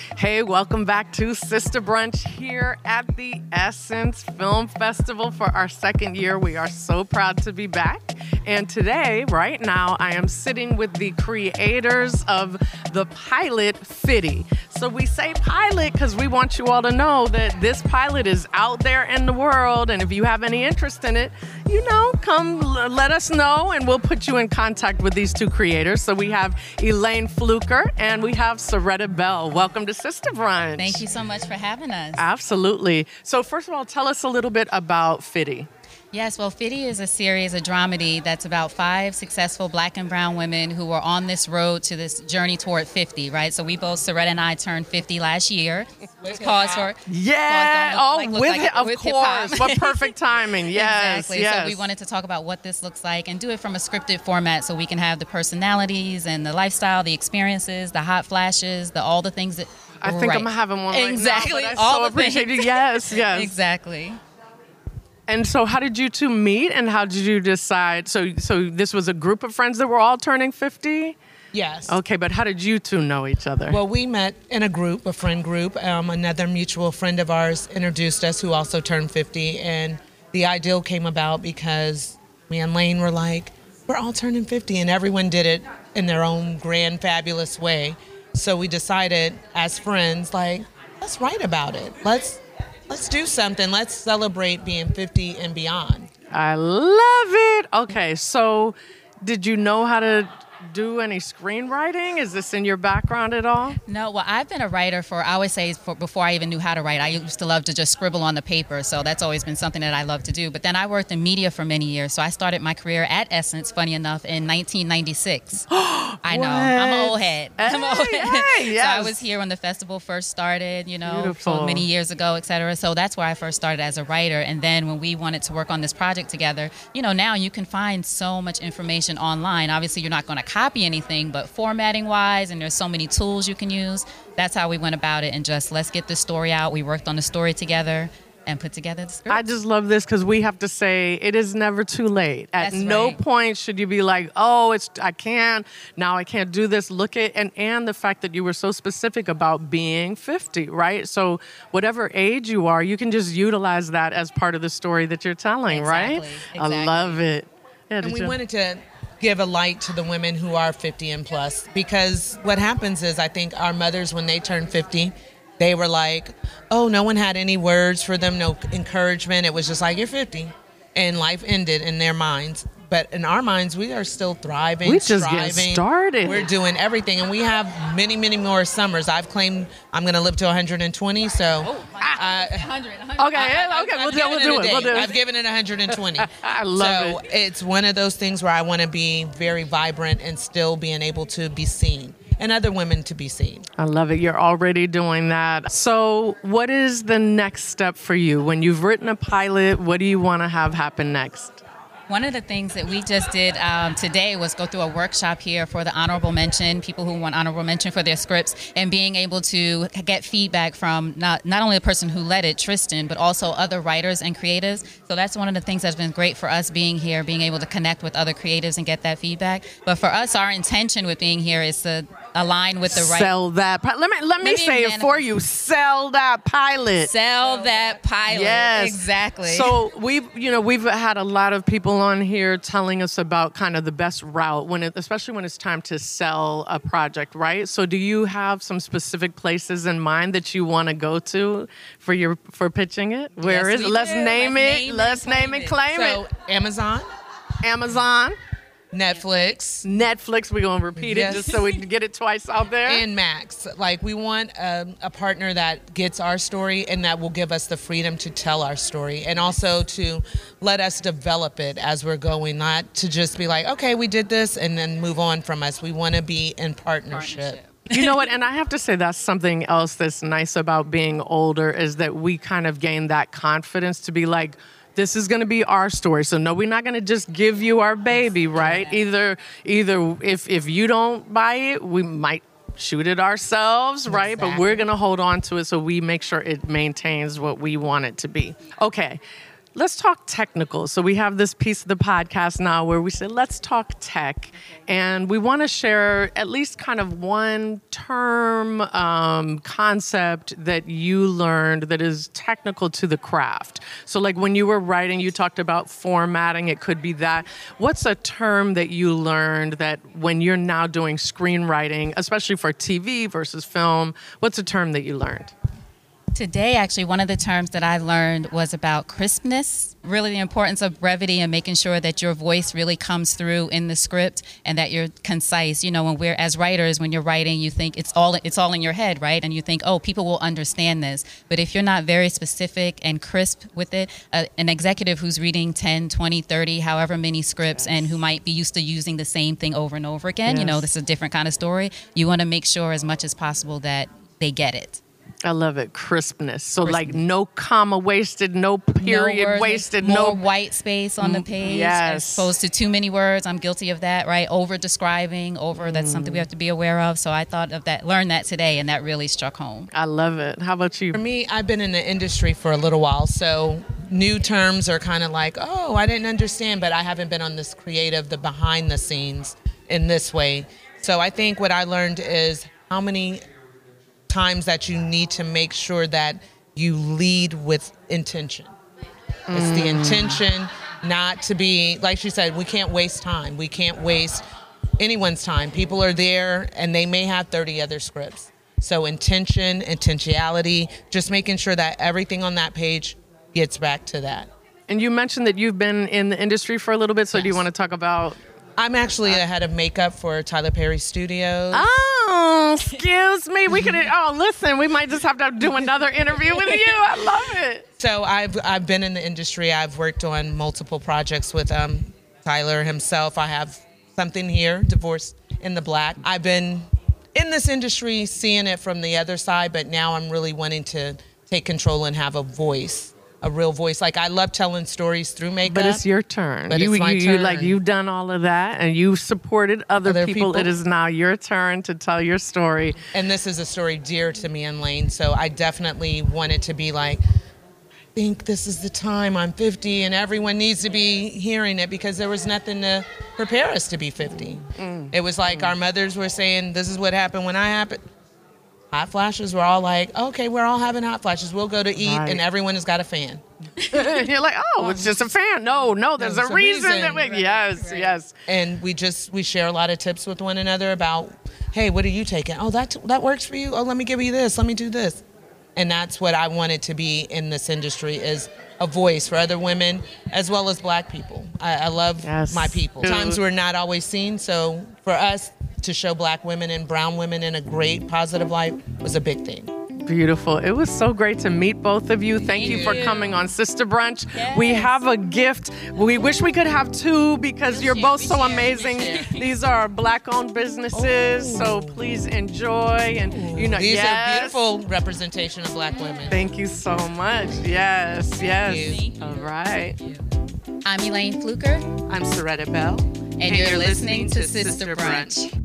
Hey, welcome back to Sister Brunch here at the Essence Film Festival for our second year. We are so proud to be back. And today, right now, I am sitting with the creators of the pilot, Fitty. So we say pilot because we want you all to know that this pilot is out there in the world. And if you have any interest in it, come let us know and we'll put you in contact with these two creators. So we have Elaine Fluker and we have Soretta Bell. Welcome to Sister Brunch. Thank you so much for having us. Absolutely. So first of all, tell us a little bit about Fitty. Yes, well, Fitty is a series, a dramedy that's about 5 successful Black and brown women who are on this road to this journey toward 50, right? So we both, Soretta and I, turned 50 last year. Pause for yeah. Of course. What perfect timing. Yes. Exactly. Yes. So we wanted to talk about what this looks like and do it from a scripted format so we can have the personalities and the lifestyle, the experiences, the hot flashes, all the things that. I think I'm having one exactly. right now, but I so appreciate it. Yes. Exactly. And so how did you two meet and how did you decide? So this was a group of friends that were all turning 50? Yes. Okay, but how did you two know each other? Well, we met in a group, a friend group. Another mutual friend of ours introduced us who also turned 50. And the ideal came about because me and Lane were like, we're all turning 50. And everyone did it in their own grand, fabulous way. So we decided as friends, let's write about it. Let's do something. Let's celebrate being 50 and beyond. I love it. Okay, so did you know how to do any screenwriting? Is this in your background at all? No, well, I've been a writer I always say before I even knew how to write. I used to love to just scribble on the paper, so that's always been something that I love to do. But then I worked in media for many years, so I started my career at Essence, funny enough, in 1996. I know, I'm an old head. Yes. So I was here when the festival first started, Beautiful. so many years ago, et cetera. So that's where I first started as a writer. And then when we wanted to work on this project together, now you can find so much information online. Obviously, you're not going to copy anything, but formatting wise, and there's so many tools you can use. That's how we went about it, and just let's get the story out. We worked on the story together and put together the script. I just love this because we have to say it is never too late. At no point should you be like, I can't do this. Look at and the fact that you were so specific about being 50, right? So whatever age you are, you can just utilize that as part of the story that you're telling, right? Exactly. I love it. Yeah, And we wanted to give a light to the women who are 50 and plus, because what happens is I think our mothers, when they turn 50, they were like, no one had any words for them, no encouragement. It was just like, you're 50. And life ended in their minds. But in our minds, we are still thriving, we just striving. Get started. We're doing everything. And we have many, many more summers. I've claimed I'm going to live to 120. So 100. Okay, we'll do it. I've given it 120. I love it. So it's one of those things where I want to be very vibrant and still being able to be seen, and other women to be seen. I love it. You're already doing that. So what is the next step for you? When you've written a pilot, what do you want to have happen next? One of the things that we just did today was go through a workshop here for the honorable mention, people who want honorable mention for their scripts, and being able to get feedback from not only the person who led it, Tristan, but also other writers and creatives. So that's one of the things that's been great for us being here, being able to connect with other creatives and get that feedback. But for us, our intention with being here is to align with the right. Sell that. Let me say it for you. Sell that pilot. Sell that pilot. Yes, exactly. So we've had a lot of people on here telling us about kind of the best route especially when it's time to sell a project, right? So do you have some specific places in mind that you want to go to for pitching it? Where is it? Let's name it. Let's name it. Claim it. So Amazon. Netflix, we're going to repeat it just so we can get it twice out there. And Max. We want a partner that gets our story and that will give us the freedom to tell our story, and also to let us develop it as we're going, not to just be like, okay, we did this and then move on from us. We want to be in partnership. You know what? And I have to say that's something else that's nice about being older, is that we kind of gain that confidence to be like, this is going to be our story. So no, we're not going to just give you our baby, right? Either if you don't buy it, we might shoot it ourselves, right? Exactly. But we're going to hold on to it so we make sure it maintains what we want it to be. Okay. Let's talk technical. So we have this piece of the podcast now where we say, let's talk tech. And we want to share at least kind of one term, concept that you learned that is technical to the craft. So like when you were writing, you talked about formatting. It could be that. What's a term that you learned that when you're now doing screenwriting, especially for TV versus film, what's a term that you learned? Today, actually, one of the terms that I learned was about crispness, really the importance of brevity and making sure that your voice really comes through in the script and that you're concise. You know, when we're, as writers, when you're writing, you think it's all in your head, right? And you think, oh, people will understand this. But if you're not very specific and crisp with it, an executive who's reading 10, 20, 30, however many scripts and who might be used to using the same thing over and over again, you know, this is a different kind of story. You want to make sure as much as possible that they get it. I love it. Crispness. So like no comma wasted, no period no wasted, more no white space on the page. Yes. As opposed to too many words. I'm guilty of that, right? Over describing, that's something we have to be aware of. So I thought of that, learned that today, and that really struck home. I love it. How about you? For me, I've been in the industry for a little while, so new terms are kind of like, oh, I didn't understand, but I haven't been on this creative, the behind the scenes in this way. So I think what I learned is how many times that you need to make sure that you lead with intention. It's the intention not to be, like she said, we can't waste time. We can't waste anyone's time. People are there and they may have 30 other scripts. So intentionality, just making sure that everything on that page gets back to that. And you mentioned that you've been in the industry for a little bit, so do you want to talk about... I'm actually the head of makeup for Tyler Perry Studios. Oh, excuse me. We could. Oh, listen. We might just have to do another interview with you. I love it. So I've been in the industry. I've worked on multiple projects with Tyler himself. I have something here, Divorced in the Black. I've been in this industry, seeing it from the other side, but now I'm really wanting to take control and have a voice. A real voice. Like, I love telling stories through makeup. But it's your turn. But it's my turn. Like, you've done all of that, and you supported other people. It is now your turn to tell your story. And this is a story dear to me and Lane, so I definitely wanted to be like, I think this is the time. I'm 50, and everyone needs to be hearing it, because there was nothing to prepare us to be 50. It was like our mothers were saying, this is what happened when I happened. Hot flashes, we're all like, okay, we're all having hot flashes. We'll go to eat, and everyone has got a fan. You're like, oh, it's just a fan. No, there's a reason. Yes. And we share a lot of tips with one another about, hey, what are you taking? Oh, that works for you? Oh, let me give you this. Let me do this. And that's what I wanted to be in this industry, is a voice for other women as well as Black people. I love my people. Times we're not always seen, so for us to show Black women and brown women in a great positive light was a big thing. Beautiful. It was so great to meet both of you. Thank you for coming on Sister Brunch. Yes. We have a gift. We wish we could have two, because you're both so amazing. These are Black-owned businesses, so please enjoy. And these are beautiful representation of Black women. Thank you so much. Yes. All right. I'm Elaine Fluker. I'm Soretta Bell. And you're listening to Sister Brunch.